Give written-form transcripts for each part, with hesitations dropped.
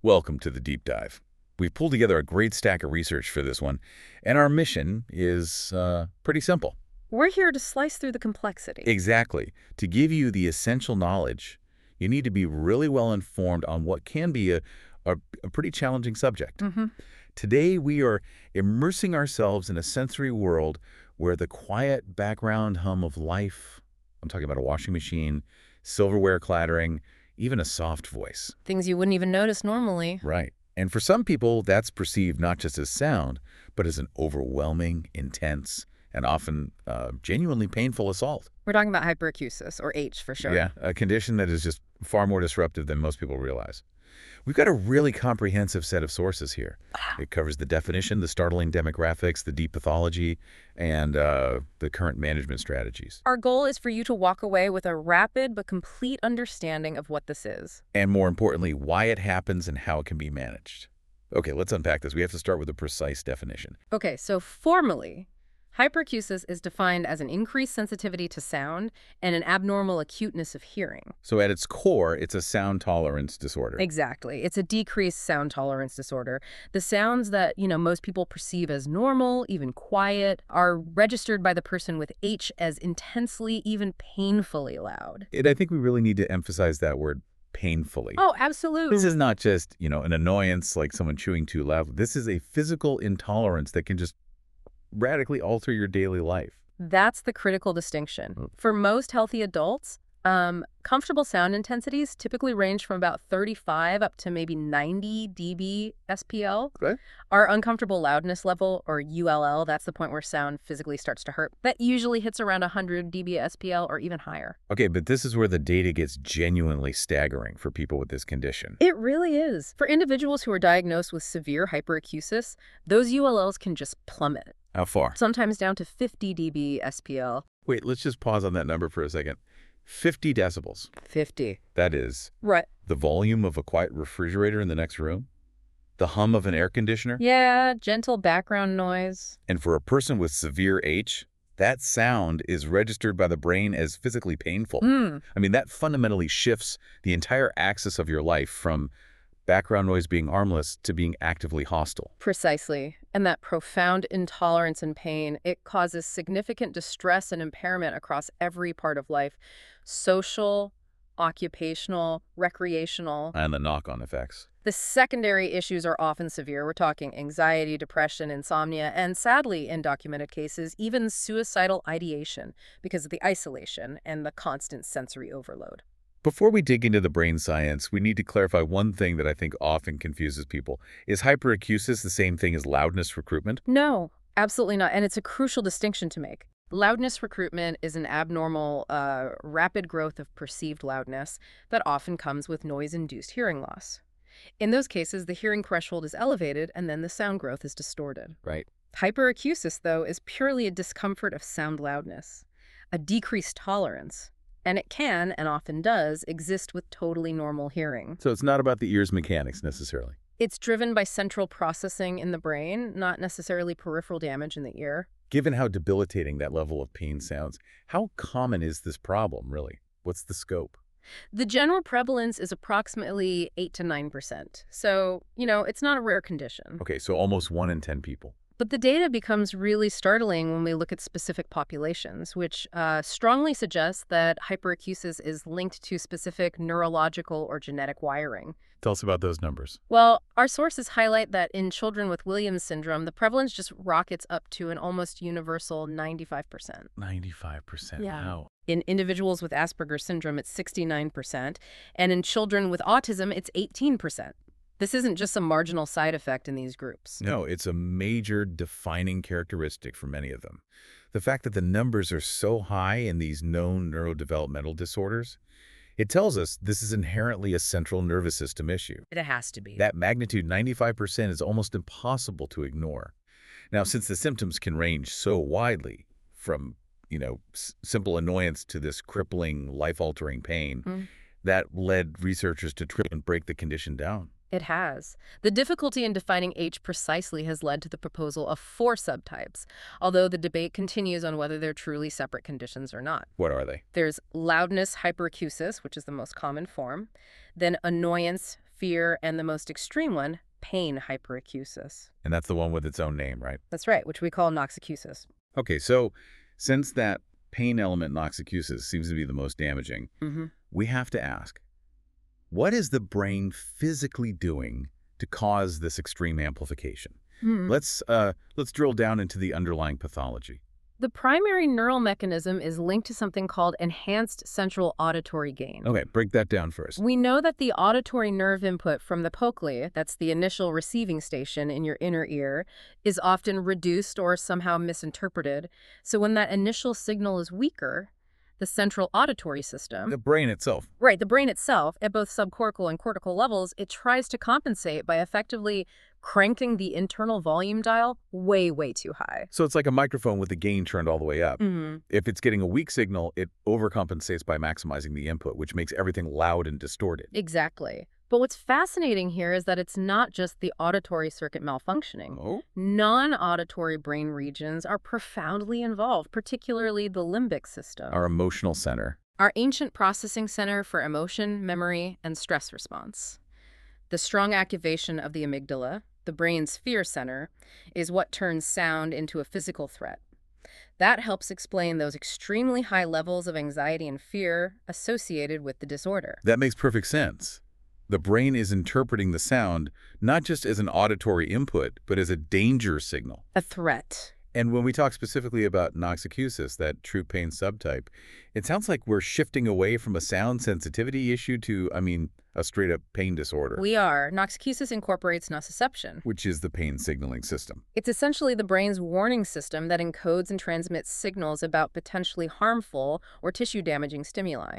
Welcome to the Deep Dive. We've pulled together a great stack of research for this one, and our mission is pretty simple. We're here to slice through the complexity. Exactly. To give you the essential knowledge, you need to be really well informed on what can be a pretty challenging subject. Today, we are immersing ourselves in a sensory world where the quiet background hum of life, I'm talking about a washing machine, silverware clattering, even a soft voice. Things you wouldn't even notice normally. Right. And for some people, that's perceived not just as sound, but as an overwhelming, intense, and often genuinely painful assault. We're talking about hyperacusis, or H for short. Yeah, a condition that is just far more disruptive than most people realize. We've got a really comprehensive set of sources here. It covers the definition, the startling demographics, the deep pathology, and the current management strategies. Our goal is for you to walk away with a rapid but complete understanding of what this is. And more importantly, why it happens and how it can be managed. Okay, let's unpack this. We have to start with a precise definition. Okay, so formally, hyperacusis is defined as an increased sensitivity to sound and an abnormal acuteness of hearing. So at its core, it's a sound tolerance disorder. Exactly. It's a decreased sound tolerance disorder. The sounds that, most people perceive as normal, even quiet, are registered by the person with H as intensely, even painfully loud. I think we really need to emphasize that word, painfully. Oh, absolutely. This is not just, an annoyance like someone chewing too loud. This is a physical intolerance that can just radically alter your daily life. That's the critical distinction. For most healthy adults, comfortable sound intensities typically range from about 35 up to maybe 90 dB SPL. Okay. Our uncomfortable loudness level, or ULL, that's the point where sound physically starts to hurt. That usually hits around 100 dB SPL or even higher. Okay, but this is where the data gets genuinely staggering for people with this condition. It really is. For individuals who are diagnosed with severe hyperacusis, those ULLs can just plummet. How far? Sometimes down to 50 dB SPL. Wait, let's just pause on that number for a second. 50 decibels. 50. That is Right. the volume of a quiet refrigerator in the next room, the hum of an air conditioner. Yeah, gentle background noise. And for a person with severe H, that sound is registered by the brain as physically painful. I mean, that fundamentally shifts the entire axis of your life from background noise being harmless to being actively hostile. Precisely. And that profound intolerance and pain, it causes significant distress and impairment across every part of life. Social, occupational, recreational. And the knock-on effects. The secondary issues are often severe. We're talking anxiety, depression, insomnia, and sadly, in documented cases, even suicidal ideation because of the isolation and the constant sensory overload. Before we dig into the brain science, we need to clarify one thing that I think often confuses people. Is hyperacusis the same thing as loudness recruitment? No, absolutely not. And it's a crucial distinction to make. Loudness recruitment is an abnormal, rapid growth of perceived loudness that often comes with noise-induced hearing loss. In those cases, the hearing threshold is elevated and then the sound growth is distorted. Right. Hyperacusis, though, is purely a discomfort of sound loudness, a decreased tolerance. And it can, and often does, exist with totally normal hearing. So it's not about the ear's mechanics necessarily. It's driven by central processing in the brain, not necessarily peripheral damage in the ear. Given how debilitating that level of pain sounds, how common is this problem, really? What's the scope? The general prevalence is approximately 8 to 9%. So, it's not a rare condition. Okay, so almost 1 in 10 people. But the data becomes really startling when we look at specific populations, which strongly suggests that hyperacusis is linked to specific neurological or genetic wiring. Tell us about those numbers. Well, our sources highlight that in children with Williams syndrome, the prevalence just rockets up to an almost universal 95%. 95%, Yeah. wow. In individuals with Asperger's syndrome, it's 69%, and in children with autism, it's 18%. This isn't just a marginal side effect in these groups. No, it's a major defining characteristic for many of them. The fact that the numbers are so high in these known neurodevelopmental disorders, it tells us this is inherently a central nervous system issue. It has to be. That magnitude, 95%, is almost impossible to ignore. Now, since the symptoms can range so widely from, simple annoyance to this crippling, life-altering pain, that led researchers to try and break the condition down. It has. The difficulty in defining H precisely has led to the proposal of 4 subtypes, although the debate continues on whether they're truly separate conditions or not. What are they? There's loudness hyperacusis, which is the most common form, then annoyance fear, and the most extreme one, pain hyperacusis. And that's the one with its own name, right? That's right, which we call noxicusis. Okay, so since that pain element noxicusis seems to be the most damaging, we have to ask, what is the brain physically doing to cause this extreme amplification? Let's drill down into the underlying pathology. The primary neural mechanism is linked to something called enhanced central auditory gain. Okay, break that down first. We know that the auditory nerve input from the cochlea, that's the initial receiving station in your inner ear, is often reduced or somehow misinterpreted. So when that initial signal is weaker, the central auditory system, The brain itself. right, the brain itself, at both subcortical and cortical levels, it tries to compensate by effectively cranking the internal volume dial way, way too high. So it's like a microphone with the gain turned all the way up. Mm-hmm. If it's getting a weak signal, it overcompensates by maximizing the input, which makes everything loud and distorted. Exactly. But what's fascinating here is that it's not just the auditory circuit malfunctioning. Oh? Non-auditory brain regions are profoundly involved, particularly the limbic system, Our emotional center. our ancient processing center for emotion, memory, and stress response. The strong activation of the amygdala, the brain's fear center, is what turns sound into a physical threat. That helps explain those extremely high levels of anxiety and fear associated with the disorder. That makes perfect sense. The brain is interpreting the sound not just as an auditory input, but as a danger signal. A threat. And when we talk specifically about noxicusis, that true pain subtype, it sounds like we're shifting away from a sound sensitivity issue to, a straight-up pain disorder, We are. Noxicusis incorporates nociception. which is the pain signaling system. It's essentially the brain's warning system that encodes and transmits signals about potentially harmful or tissue-damaging stimuli.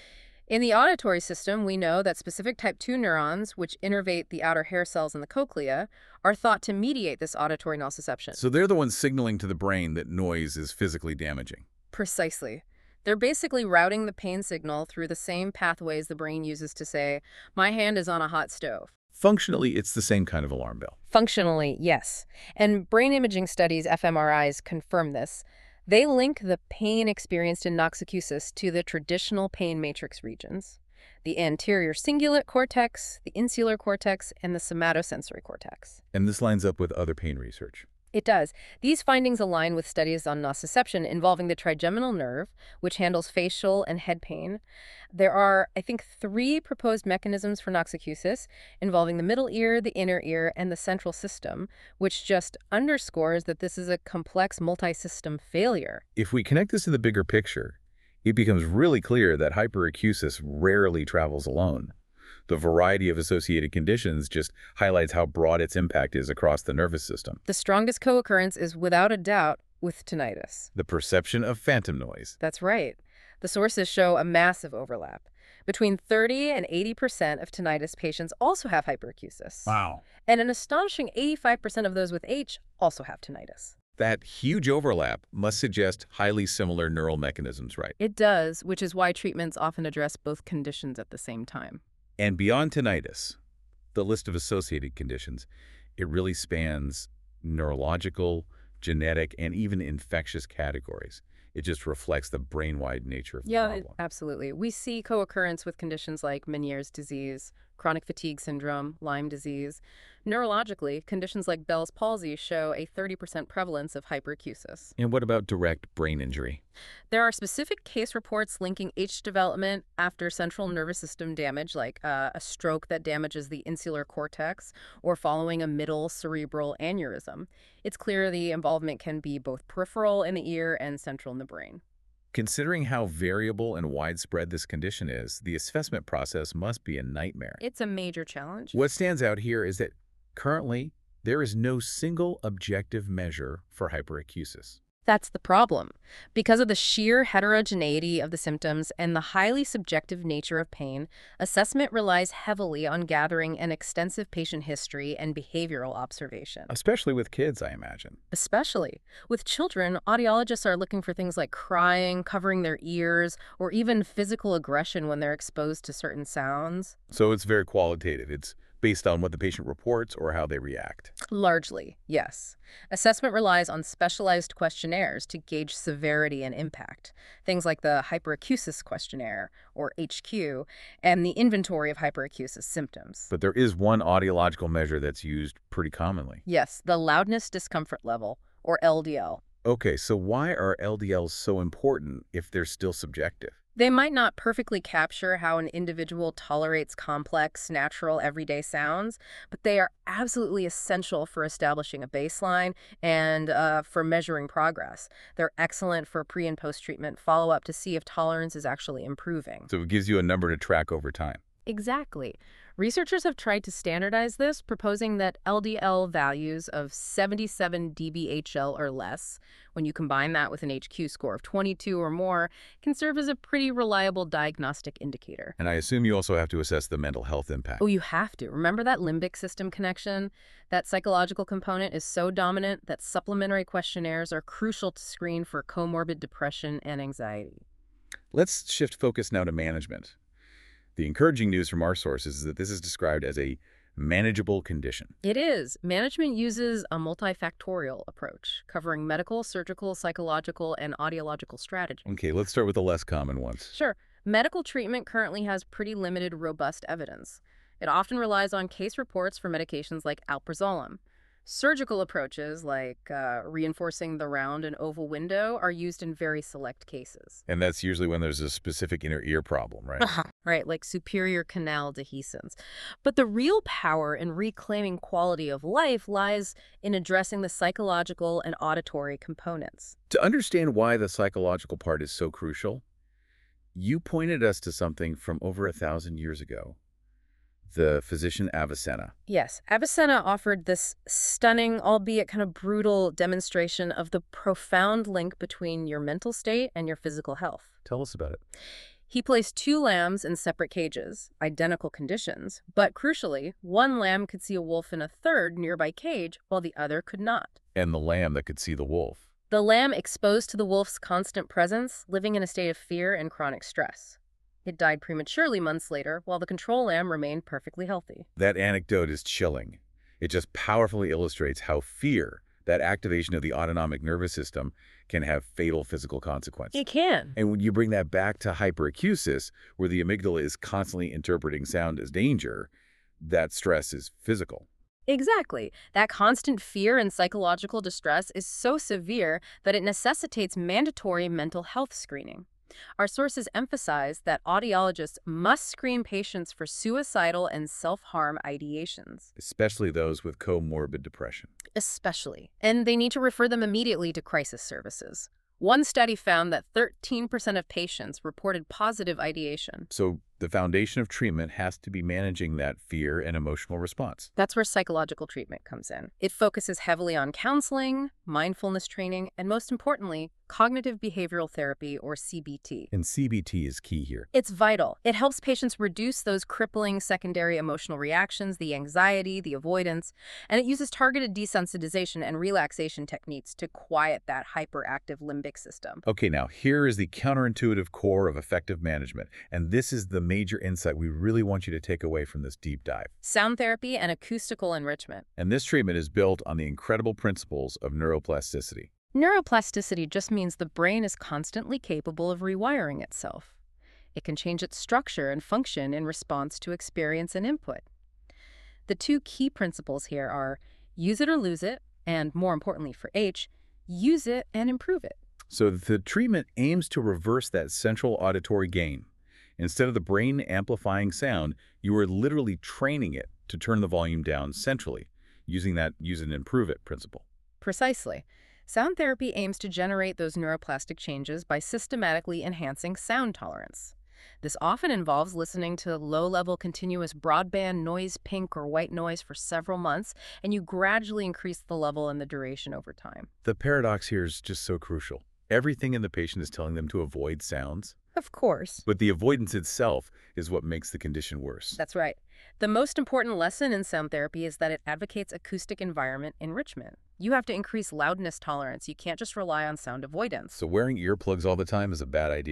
In the auditory system, we know that specific type 2 neurons, which innervate the outer hair cells in the cochlea, are thought to mediate this auditory nociception. So they're the ones signaling to the brain that noise is physically damaging. Precisely. They're basically routing the pain signal through the same pathways the brain uses to say, my hand is on a hot stove. Functionally, it's the same kind of alarm bell. Functionally, yes. And brain imaging studies, fMRIs, confirm this. They link the pain experienced in noxicusis to the traditional pain matrix regions, the anterior cingulate cortex, the insular cortex, and the somatosensory cortex. And this lines up with other pain research. It does. These findings align with studies on nociception involving the trigeminal nerve, which handles facial and head pain. There are, I think, 3 proposed mechanisms for noxicusis involving the middle ear, the inner ear, and the central system, which just underscores that this is a complex multi-system failure. If we connect this to the bigger picture, it becomes really clear that hyperacusis rarely travels alone. The variety of associated conditions just highlights how broad its impact is across the nervous system. The strongest co-occurrence is without a doubt with tinnitus. The perception of phantom noise. That's right. The sources show a massive overlap. Between 30 and 80% of tinnitus patients also have hyperacusis. Wow. And an astonishing 85% of those with H also have tinnitus. That huge overlap must suggest highly similar neural mechanisms, right? It does, which is why treatments often address both conditions at the same time. And beyond tinnitus, the list of associated conditions, it really spans neurological, genetic, and even infectious categories. It just reflects the brain-wide nature of the problem. Absolutely. We see co-occurrence with conditions like Meniere's disease, chronic fatigue syndrome, Lyme disease. Neurologically, conditions like Bell's palsy show a 30% prevalence of hyperacusis. And what about direct brain injury? There are specific case reports linking H development after central nervous system damage, like a stroke that damages the insular cortex or following a middle cerebral aneurysm. It's clear the involvement can be both peripheral in the ear and central in the brain. Considering how variable and widespread this condition is, the assessment process must be a nightmare. It's a major challenge. What stands out here is that currently, there is no single objective measure for hyperacusis. That's the problem. Because of the sheer heterogeneity of the symptoms and the highly subjective nature of pain, assessment relies heavily on gathering an extensive patient history and behavioral observation. Especially with kids, I imagine. Especially. With children, audiologists are looking for things like crying, covering their ears, or even physical aggression when they're exposed to certain sounds. So it's very qualitative. It's based on what the patient reports or how they react. Largely, yes. Assessment relies on specialized questionnaires to gauge severity and impact. Things like the hyperacusis questionnaire, or HQ, and the inventory of hyperacusis symptoms. But there is one audiological measure that's used pretty commonly. Yes, the loudness discomfort level, or LDL. Okay, so why are LDLs so important if they're still subjective? They might not perfectly capture how an individual tolerates complex, natural, everyday sounds, but they are absolutely essential for establishing a baseline and for measuring progress. They're excellent for pre- and post-treatment follow-up to see if tolerance is actually improving. So it gives you a number to track over time. Exactly. Researchers have tried to standardize this, proposing that LDL values of 77 dBHL or less, when you combine that with an HQ score of 22 or more, can serve as a pretty reliable diagnostic indicator. And I assume you also have to assess the mental health impact. Oh, you have to. Remember that limbic system connection? That psychological component is so dominant that supplementary questionnaires are crucial to screen for comorbid depression and anxiety. Let's shift focus now to management. The encouraging news from our sources is that this is described as a manageable condition. It is. Management uses a multifactorial approach, covering medical, surgical, psychological, and audiological strategies. Okay, let's start with the less common ones. Sure. Medical treatment currently has pretty limited, robust evidence. It often relies on case reports for medications like alprazolam. Surgical approaches, like reinforcing the round and oval window, are used in very select cases. And that's usually when there's a specific inner ear problem, right? Right, like superior canal dehiscence. But the real power in reclaiming quality of life lies in addressing the psychological and auditory components. To understand why the psychological part is so crucial, you pointed us to something from over 1,000 years ago. The physician Avicenna. Yes, Avicenna offered this stunning, albeit kind of brutal demonstration of the profound link between your mental state and your physical health. Tell us about it. He placed two lambs in separate cages, identical conditions, but crucially, one lamb could see a wolf in a third nearby cage while the other could not. And the lamb that could see the wolf. The lamb exposed to the wolf's constant presence, living in a state of fear and chronic stress. It died prematurely months later, while the control lamb remained perfectly healthy. That anecdote is chilling. It just powerfully illustrates how fear, that activation of the autonomic nervous system, can have fatal physical consequences. It can. And when you bring that back to hyperacusis, where the amygdala is constantly interpreting sound as danger, that stress is physical. Exactly. That constant fear and psychological distress is so severe that it necessitates mandatory mental health screening. Our sources emphasize that audiologists must screen patients for suicidal and self-harm ideations. Especially those with comorbid depression. Especially. And they need to refer them immediately to crisis services. One study found that 13% of patients reported positive ideation. So the foundation of treatment has to be managing that fear and emotional response. That's where psychological treatment comes in. It focuses heavily on counseling, mindfulness training, and most importantly, cognitive behavioral therapy, or CBT. And CBT is key here. It's vital. It helps patients reduce those crippling secondary emotional reactions, the anxiety, the avoidance, and it uses targeted desensitization and relaxation techniques to quiet that hyperactive limbic system. Okay, now here is the counterintuitive core of effective management, and this is the major insight we really want you to take away from this deep dive. Sound therapy and acoustical enrichment. And this treatment is built on the incredible principles of neuroplasticity. Neuroplasticity just means the brain is constantly capable of rewiring itself. It can change its structure and function in response to experience and input. The two key principles here are use it or lose it, and more importantly for H, use it and improve it. So the treatment aims to reverse that central auditory gain. Instead of the brain amplifying sound, you are literally training it to turn the volume down centrally, using that use and improve it principle. Precisely. Sound therapy aims to generate those neuroplastic changes by systematically enhancing sound tolerance. This often involves listening to low-level continuous broadband noise, pink or white noise for several months, and you gradually increase the level and the duration over time. The paradox here is just so crucial. Everything in the patient is telling them to avoid sounds, Of course. but the avoidance itself is what makes the condition worse. That's right. The most important lesson in sound therapy is that it advocates acoustic environment enrichment. You have to increase loudness tolerance. You can't just rely on sound avoidance. So wearing earplugs all the time is a bad idea.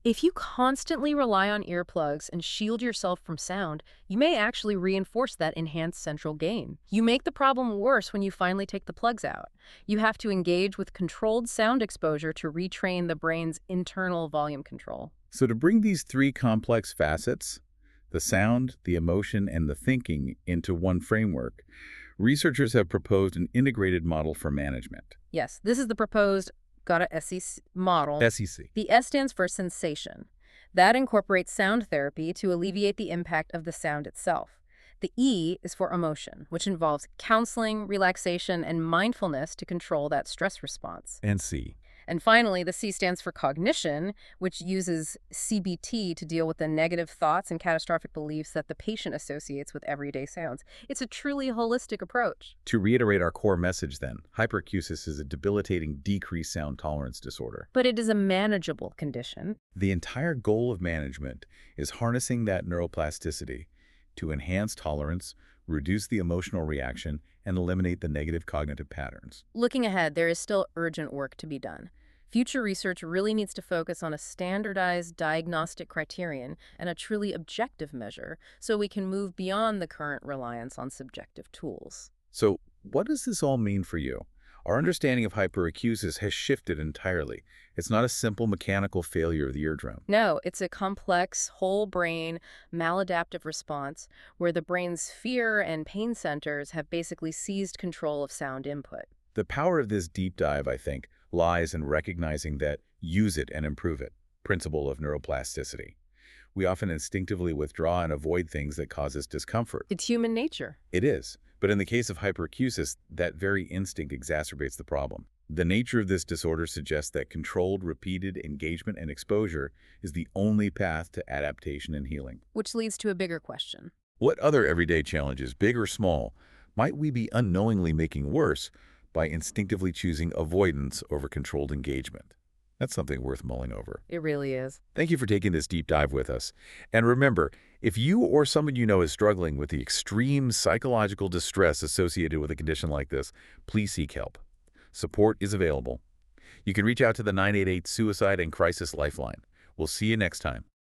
If you constantly rely on earplugs and shield yourself from sound, you may actually reinforce that enhanced central gain. You make the problem worse when you finally take the plugs out. You have to engage with controlled sound exposure to retrain the brain's internal volume control. So to bring these three complex facets, the sound, the emotion, and the thinking, into one framework, researchers have proposed an integrated model for management. Yes, this is the proposed GATA SEC model. SEC. The S stands for sensation. That incorporates sound therapy to alleviate the impact of the sound itself. The E is for emotion, which involves counseling, relaxation, and mindfulness to control that stress response. And C. And finally, the C stands for cognition, which uses CBT to deal with the negative thoughts and catastrophic beliefs that the patient associates with everyday sounds. It's a truly holistic approach. To reiterate our core message then, hyperacusis is a debilitating decreased sound tolerance disorder. But it is a manageable condition. The entire goal of management is harnessing that neuroplasticity to enhance tolerance, reduce the emotional reaction, and eliminate the negative cognitive patterns. Looking ahead, there is still urgent work to be done. Future research really needs to focus on a standardized diagnostic criterion and a truly objective measure so we can move beyond the current reliance on subjective tools. So, what does this all mean for you? Our understanding of hyperacusis has shifted entirely. It's not a simple mechanical failure of the eardrum. No, it's a complex, whole-brain, maladaptive response where the brain's fear and pain centers have basically seized control of sound input. The power of this deep dive, I think, lies in recognizing that use it and improve it principle of neuroplasticity. We often instinctively withdraw and avoid things that cause us discomfort. It's human nature. It is. But in the case of hyperacusis, that very instinct exacerbates the problem. The nature of this disorder suggests that controlled, repeated engagement and exposure is the only path to adaptation and healing. Which leads to a bigger question. What other everyday challenges, big or small, might we be unknowingly making worse by instinctively choosing avoidance over controlled engagement? That's something worth mulling over. It really is. Thank you for taking this deep dive with us. And remember, if you or someone you know is struggling with the extreme psychological distress associated with a condition like this, please seek help. Support is available. You can reach out to the 988 Suicide and Crisis Lifeline. We'll see you next time.